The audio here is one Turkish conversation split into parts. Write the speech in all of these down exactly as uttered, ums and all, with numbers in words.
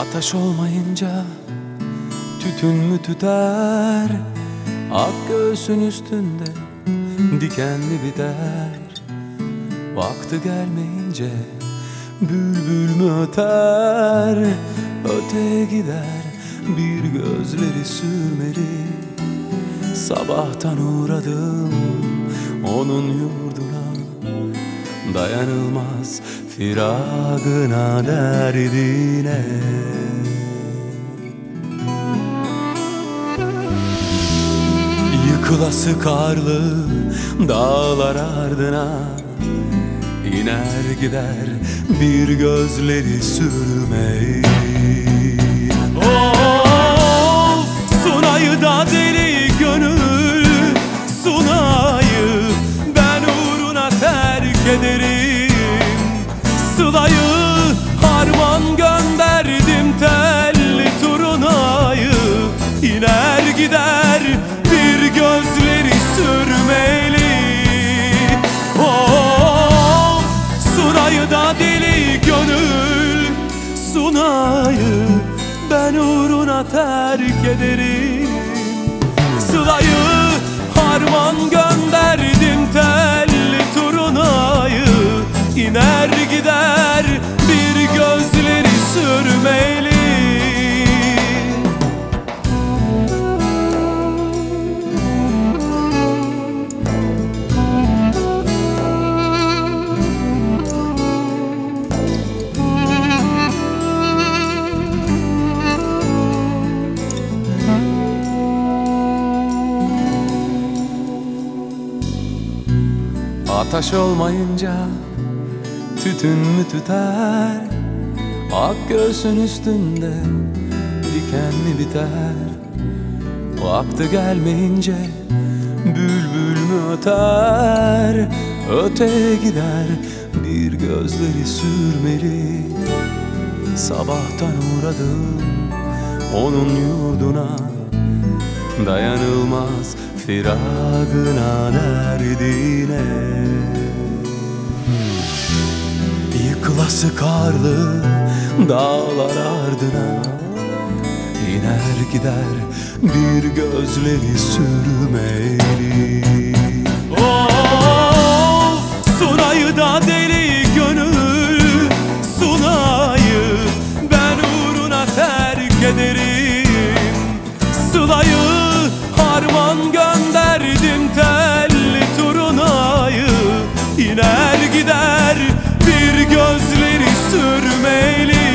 Ateş olmayınca tütün mü tüter? Ak göğsün üstünde dikenli biter. Vakti gelmeyince bülbül mü öter? Öteye gider bir gözleri sürmeli. Sabahtan uğradım onun yurduna, dayanılmaz firagına, derdine. Yıkılası karlı dağlar ardına, iner gider bir gözleri sürmeyi. Of, Sunay'ı da deli gönül, Sunay'ı ben uğruna terk ederim. Sıla'yı harman gönderdim, telli turunayı iner gider bir gözleri sürmeli. Of, Sunay'ı da deli gönül, Sunay'ı ben uğruna terk ederim. Sıla'yı harman gönderdim, telli turunayı iner gider bir gözleri sürmeli. Ateş olmayınca tütün mü tüter? Ak göğsün üstünde dikenli biter. Vakti gelmeyince bülbül mü öter? Öteye gider bir gözleri sürmeli. Sabahtan uğradım onun yurduna, dayanılmaz firagına, derdine. Yıkılası karlı dağlar ardına, iner gider bir gözleri sürmeli. Of, Sunay'ı da deli gönül, Sunay'ı ben uğruna terk ederim. Sıla'yı harman gönderdim, telli turunayı iner gider bir gözleri sürmeli.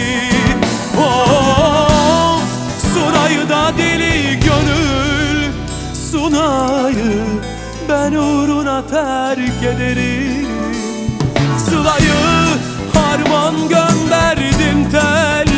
Of, Sunay'ı da deli gönül, Sunay'ı ben uğruna terk ederim. Sıla'yı harman gönderdim, tel